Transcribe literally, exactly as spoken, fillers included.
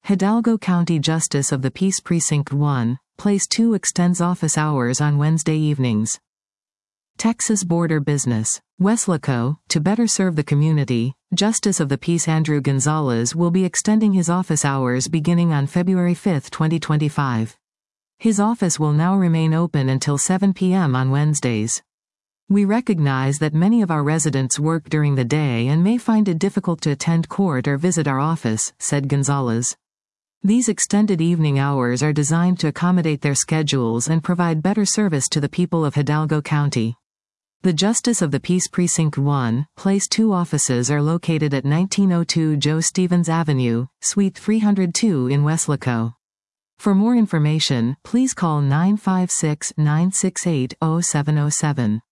Hidalgo County Justice of the Peace Precinct one, Place two extends office hours on Wednesday evenings. Texas Border Business. Weslaco, to better serve the community, Justice of the Peace Andrew Gonzalez will be extending his office hours beginning on February fifth, twenty twenty-five. His office will now remain open until seven p m on Wednesdays. We recognize that many of our residents work during the day and may find it difficult to attend court or visit our office, said Gonzalez. These extended evening hours are designed to accommodate their schedules and provide better service to the people of Hidalgo County. The Justice of the Peace Precinct one, Place two offices are located at nineteen oh two Joe Stevens Avenue, Suite three hundred two in Weslaco. For more information, please call nine five six, nine six eight, zero seven zero seven.